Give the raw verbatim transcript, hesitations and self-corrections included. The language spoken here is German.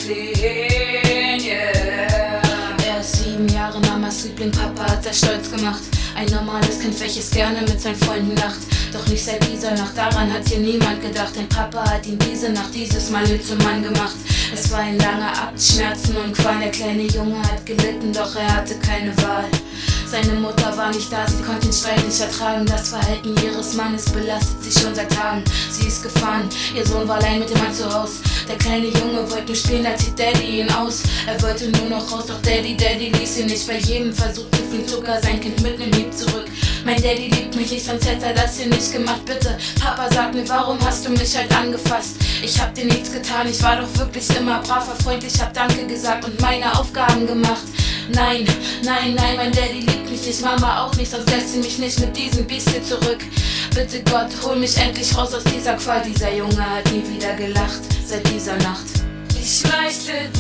fliehen, yeah. Er ist sieben Jahre Mamas Liebling, Papa hat er stolz gemacht. Ein normales Kind, welches gerne mit seinen Freunden lacht. Doch nicht seit dieser Nacht, daran hat hier niemand gedacht. Denn Papa hat ihn diese Nacht dieses Mal mit zum Mann gemacht. Es war ein langer Akt, Schmerzen und Qual. Der kleine Junge hat gelitten, doch er hatte keine Wahl. Seine Mutter war nicht da, sie konnte den Streit nicht ertragen. Das Verhalten ihres Mannes belastet sie schon seit Tagen. Sie ist gefahren, ihr Sohn war allein mit dem Mann zu Haus. Der kleine Junge wollte nur spielen, da zieht Daddy ihn aus. Er wollte nur noch raus, doch Daddy, Daddy ließ ihn nicht. Bei jedem Versuch zu viel Zucker, sein Kind mit nem Hieb zurück. Mein Daddy liebt mich nicht, sonst hätte er das hier nicht gemacht. Bitte, Papa, sag mir, warum hast du mich halt angefasst? Ich hab dir nichts getan, ich war doch wirklich immer braver Freund. Ich hab Danke gesagt und meine Aufgaben gemacht. Nein, nein, nein, mein Daddy liebt mich nicht, Mama auch nicht, sonst lässt sie mich nicht mit diesem Biest hier zurück. Bitte Gott, hol mich endlich raus aus dieser Qual. Dieser Junge hat nie wieder gelacht, seit dieser Nacht. Ich leuchte